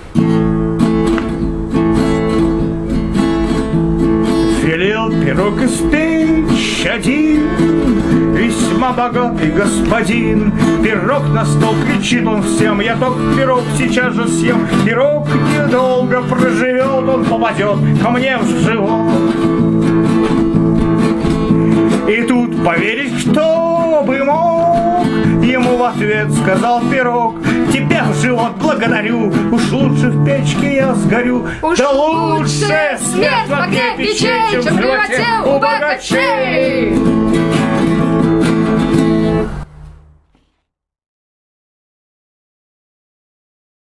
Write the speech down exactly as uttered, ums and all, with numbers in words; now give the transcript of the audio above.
Велел пирог испечь один весьма богатый господин. Пирог на стол, кричит он всем: я только пирог сейчас же съем. Пирог недолго проживет, он попадет ко мне в живот. И тут поверить кто бы мог, ему в ответ сказал пирог: тебя в живот благодарю, уж лучше в печке я сгорю. Уж да лучше смерть в огне печей, чем в животе у богачей.